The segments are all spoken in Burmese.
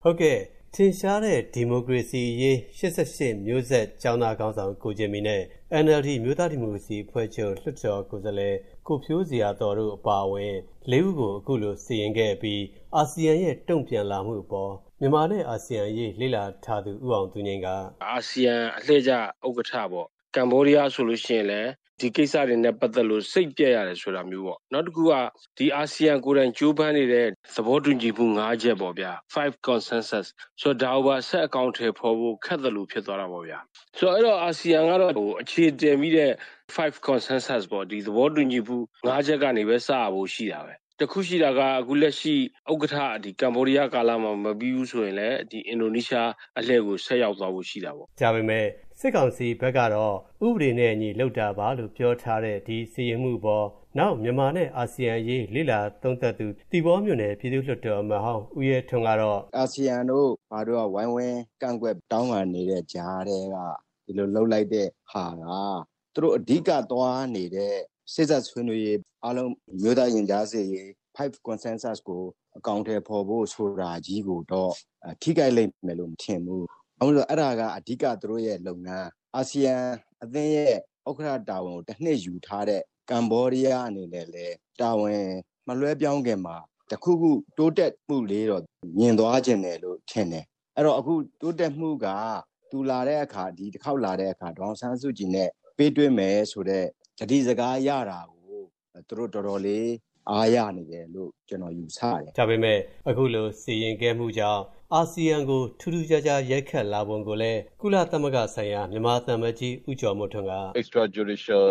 ဟုတ်ကဲ့ထင်ရှားတဲ့ဒီမိုကရေစီရေး88မျိုးဆက်ကျောင်းသားခေါင်းဆောင်ကိုဂျင်မီနဲ့ NLD မြို့သားဒီမိုကရေစီအဖွဲ့ချုပ်လွှတ်တော်ကိုယ်စားလှယ်ကိုဖြိုးဇေယျာသော်တို့အပါအဝင်၄ဦးကိုအခုလိုစီရင်ခဲ့ပြီးအာဆီယံရဲ့တုံ့ပြန်လာမှုအပေါ်မြန်မာနဲ့အာဆီယံရေးလေ့လာထားသူဦးအောင်သူငိမ့်ကအာဆီယံအလှည့်ကျဥက္ကဋ္ဌပေါ့ကမ္ဘောဒီးယားဆိုလို့ရှိရင်လည်းဒီကိစ္စတွေနဲ့ပတ်သက်လို့စိတ်ပြက်ရတယ်ဆိုတာမျိုးပေါ့နောက်တစ်ခုကဒီအာဆီယံကိုယ်တိုင်ကြိုးပမ်းနေတဲ့သဘောတူညီမှု၅ချက်ပေါ့ဗျာ5 consensus ဆိုတော့ဒါဘာဆက်အကောင့်ထဲပေါ်ဖို့ခက်တယ်လို့ဖြစ်သွားတာပေါ့ဗျာဆိုတော့အဲ့တော့အာဆီယံကတော့အခြေတည်ပြီးတဲ့5 consensus ပေါ့ဒီသဘောတူညီမှု၅ချက်ကနေပဲစရဖို့ရှိတာပဲတခုရှိတာကအခုလက်ရှိဥက္ကဋ္ဌဒီကမ္ဘောဒီးယားကာလမှာမပြီးဘူးဆိုရင်လည်းဒီအင်ဒိုနီးရှားအလှည့်ကိုဆက်ရောက်သွားဖို့ရှိတာပေါ့ဒါပေမဲ့စစ်ကောင်စီဘက်ကတော့ဥပဒေနဲ့အညီလောက်တာပါလို့ပြောထားတဲ့ဒီစီရင်မှုပေါ်နောက်မြန်မာနဲ့အာဆီယံရေးလိလာသုံးသက်သူတီဘောမြို့နယ်ပြည်သူ့လွှတ်တော်မဟောင်းဦးရဲထွန်းကတော့အာဆီယံတို့ဘာတို့ကဝိုင်းဝန်းကန့်ကွက်တောင်းပန်နေတဲ့ကြားတွေကဒီလိုလှုပ်လိုက်တဲ့ဟာကသူတို့အဓိကသွားနေတဲ့စစ်ဆက်ဆွေးနွေးရေးအားလုံးမြို့သားရင်ကြားစေရေး5 consensus ကိုအကောင့်ထဲပေါ်ဖို့ဆိုတာကြီးကိုတော့ထိခိုက်လိမ့်မယ်လို့မထင်ဘူး။ဘာလို့လဲအဲ့ဒါကအဓိကသူတို့ရဲ့လုပ်ငန်းအာဆီယံအသင်းရဲ့ဥက္ကဋ္ဌတာဝန်ကိုတစ်နှစ်ယူထားတဲ့ကမ္ဘောဒီးယားအနေနဲ့လည်းတာဝန်မလွှဲပြောင်းခင်မှာတခုခုတိုးတက်မှုလေးတော့မြင်သွားခြင်းတယ်လို့ထင်တယ်။အဲ့တော့အခုတိုးတက်မှုကသူလာတဲ့အခါဒီတစ်ခေါက်လာတဲ့အခါဒေါအောင်ဆန်းစုကြည်နဲ့ပေးတွေ့မယ်ဆိုတဲ့တတိစကားရတာကိုသူတို့တော်တော်လေးအားရနေတယ်လို့ကျွန်တော်ယူဆတယ်။ဒါပေမဲ့အခုလိုစီရင်ခဲ့မှုကြောင့်အာဆီယံကိုထူးထူးခြားခြားရိုက်ခတ်လာပုံကိုလည်းကုလသမဂ္ဂဆိုင်ရာမြန်မာသံမကြီးဦးကျော်မိုးထွန်းက extrajudicial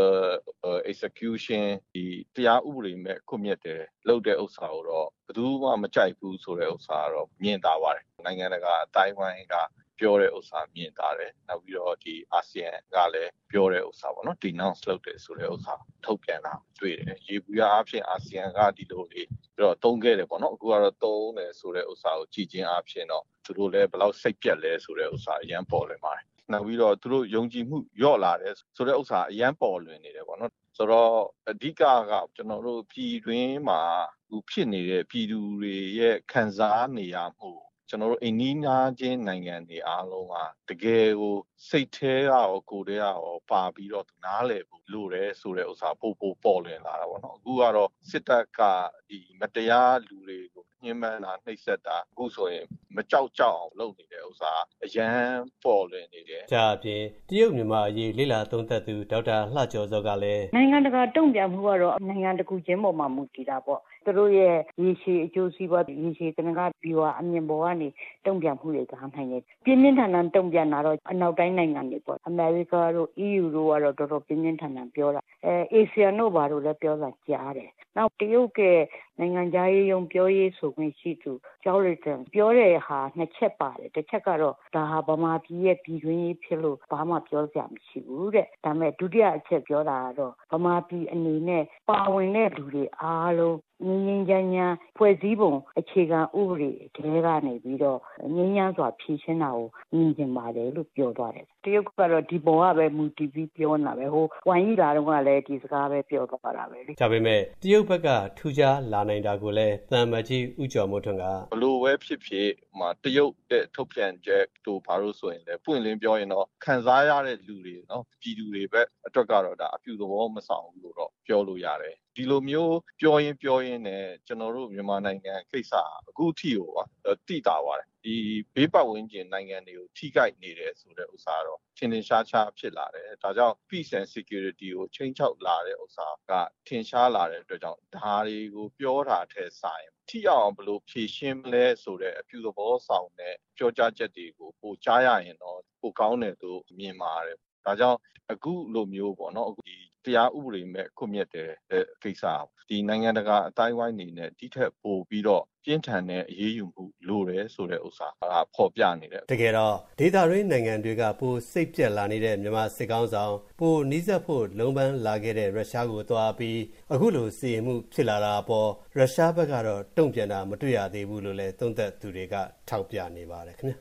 execution ဒီတရားဥပဒေမဲ့ခွင့်မြတ်တယ်လုပ်တဲ့ဥစ္စာကိုတော့ဘယ်သူမှမကြိုက်ဘူးဆိုတဲ့ဥစ္စာကတော့မြင်သာပါတယ်နိုင်ငံတကာအတိုင်းဝိုင်းကပြောတဲ့ဥစ္စာမြင်သာတယ်နောက်ပြီးတော့ဒီအာဆီယံကလည်းပြောတဲ့ဥစ္စာပေါ့နော် denounce လုပ်တယ်ဆိုတဲ့ဥစ္စာထုတ်ပြန်တာတွေ့တယ်ရေဘူးရအဖြစ်အာဆီယံကဒီလိုလေးပြီးတော့သုံးခဲ့တယ်ပေါ့နော်အခုကတော့သုံးတယ်ဆိုတဲ့ဥစ္စာကိုကြည်ချင်းအဖြစ်တော့သူတို့လည်းဘယ်လောက်စိတ်ပြက်လဲဆိုတဲ့ဥစ္စာအရန်ပေါ်လွင်ပါတယ်နောက်ပြီးတော့သူတို့ယုံကြည်မှုညော့လာတယ်ဆိုတဲ့ဥစ္စာအရန်ပေါ်လွင်နေတယ်ပေါ့နော်ဆိုတော့အဓိကကကျွန်တော်တို့ပြည်တွင်းမှာဖြစ်နေတဲ့ပြည်သူတွေရဲ့ခံစားနေရမှုကျွန်တော်တို့အိန္ဒိယချင်းနိုင်ငံတွေအားလုံးကတကယ်ကိုစိတ်ထဲရောကိုယ်ထဲရောပါပြီးတော့နားလည်ဖို့လိုတယ်ဆိုတဲ့ဥစ္စာပို့ပေါ်လွင်လာတာပေါ့နော်အခုကတော့စစ်တပ်ကဒီမတရားလူတွေကိုညှဉ်းပန်းတာနှိပ်စက်တာအခုဆိုရင်မကြောက်အောင်လုပ်နေတဲ့ဥစ္စာအရန်ပေါ်လွင်နေတယ်ဒါအပြင်တရုတ်မြန်မာအရေးလေ့လာသုံးသပ်သူဒေါက်တာလှကျော်စောကလည်းနိုင်ငံတကာတုံ့ပြန်မှုကတော့နိုင်ငံတကူချင်းပေါ်မှာမူတည်တာပေါ့သူတို့ရဲ့ရေရှည်အကျိုးစီးပွားရေရှည်ကဏ္ဍကပြီးတော့အမြင်ပေါ်ကနေတုံ့ပြန်မှုတွေကနိုင်တယ်ပြင်းပြင်းထန်ထန်တုံ့ပြန်တာတော့အနောက်တိုင်းနိုင်ငံတွေပေါ့အမေရိကတို့ EU တို့ကတော့တော်တော်ပြင်းပြင်းထန်ထန်ပြောတာအာဆီယံတို့ဘာလို့လဲပြောတာကြားတယ်နောက်တရုတ်ကနိုင်ငံခြားရေးယုံပြောရေးဆိုခွင့်ရှိသူကျောင်းရည်တန်ပြောတဲ့ဟာနှစ်ချက်ပါတယ်တစ်ချက်ကတော့ဒါဟာဗမာပြည်ရဲ့ပြည်တွင်းရေးဖြစ်လို့ဘာမှပြောစရာမရှိဘူးတဲ့ဒါပေမဲ့ဒုတိယအချက်ပြောတာကတော့ဗမာပြည်အနေနဲ့ပါဝင်တဲ့လူတွေအားလုံးငင်းချမ်းဖွဲ့စည်းပုံအခြေခံဥပဒေတဲကနေပြီးတော့ငင်းညမ်းစွာဖြည့်ရှင်းတာကိုမြင်ကျင်ပါတယ်လို့ပြောသွားတယ်တရုတ်ကတော့ဒီပုံကပဲမူတည်ပြီးပြောနေတာပဲဟိုဝိုင်းကြီးလာတော့ကလည်းဒီစကားပဲပြောသွားတာပဲလေဒါပေမဲ့တရုတ်ဘက်ကထူးခြားလာနိုင်တာကိုလည်းသံမကြီးဦးကျော်မိုးထွန်းကဘလို့ပဲဖြစ်တရုတ်တဲ့ထုတ်ပြန်ချက်တို့ဘာလို့ဆိုရင်လည်းပွင့်လင်းပြောရင်တော့ခံစားရတဲ့လူတွေနော်ပြည်သူတွေပဲအတွက်ကတော့ဒါအပြုသဘောမဆောင်ဘူးလို့တော့ပြောလို့ရတယ်ဒီလိုမျိုးပြောရင်းနဲ့ကျွန်တော်တို့မြန်မာနိုင်ငံကိစ္စအခုထိကိုတိတာပါတယ်ဒီဘေးပတ်ဝန်းကျင်နိုင်ငံတွေကိုထိခိုက်နေတယ်ဆိုတဲ့ဥစ္စာတော့ထင်ရှားဖြစ်လာတယ်ဒါကြောင့် peace and security ကိုချိန်ချောက်လာတဲ့ဥစ္စာကထင်ရှားလာတဲ့အတွက်ကြောင့်ဒါတွေကိုပြောတာထက်ဆိုင်ထိအောင်ဘယ်လိုဖြေရှင်းမလဲဆိုတဲ့အပြုသဘောဆောင်တဲ့ပြောကြားချက်တွေကိုပိုကြားရရင်တော့ပိုကောင်းတယ်လို့မြင်ပါတယ်ဒါကြောင့်အခုလိုမျိုးပေါ့နော်ဒီတရားဥပဒေမဲ့ခွင့်မြတ်တဲ့ကိစ္စဒီနိုင်ငံတကာအတိုင်းဝိုင်းနေနဲ့ဒီထက်ပိုပြီးတော့ပြင်းထန်တဲ့အရေးယူမှုလိုတယ်ဆိုတဲ့ဥစ္စာဖော်ပြနေတယ်တကယ်တော့ဒေသတွင်းနိုင်ငံတွေကပိုစိတ်ပြက်လာနေတဲ့မြန်မာစစ်ကောင်းဆောင်ပိုနီးစပ်ဖို့လုံးပန်းလာခဲ့တဲ့ရုရှားကိုသွားပြီးအခုလိုစီရင်မှုဖြစ်လာတာပေါ်ရုရှားဘက်ကတော့တုံ့ပြန်တာမတွေ့ရသေးဘူးလို့လည်းသုံးသပ်သူတွေကထောက်ပြနေပါတယ်ခင်ဗျ